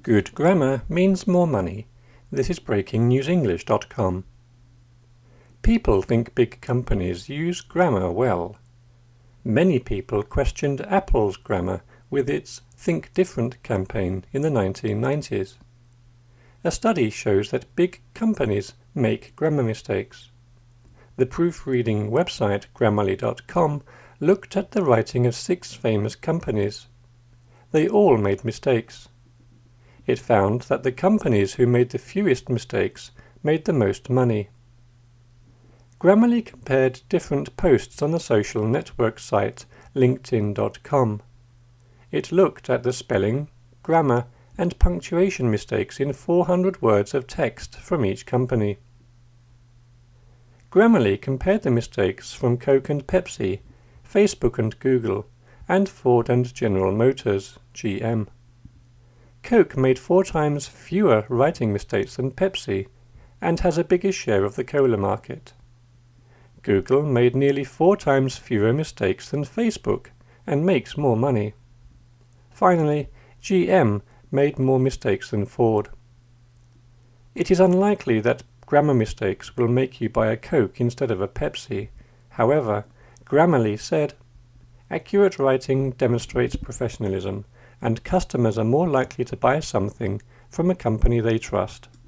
Good grammar means more money. This is breakingnewsenglish.com. People think big companies use grammar well. Many people questioned Apple's grammar with its Think Different campaign in the 1990s. A study shows that big companies make grammar mistakes. The proofreading website Grammarly.com looked at the writing of 6 famous companies. They all made mistakes. It found that the companies who made the fewest mistakes made the most money. Grammarly compared different posts on the social network site LinkedIn.com. It looked at the spelling, grammar, and punctuation mistakes in 400 words of text from each company. Grammarly compared the mistakes from Coke and Pepsi, Facebook and Google, and Ford and General Motors, GM. Coke made 4 times fewer writing mistakes than Pepsi, and has a bigger share of the cola market. Google made nearly 4 times fewer mistakes than Facebook, and makes more money. Finally, GM made more mistakes than Ford. It is unlikely that grammar mistakes will make you buy a Coke instead of a Pepsi. However, Grammarly said, "Accurate writing demonstrates professionalism, and customers are more likely to buy something from a company they trust."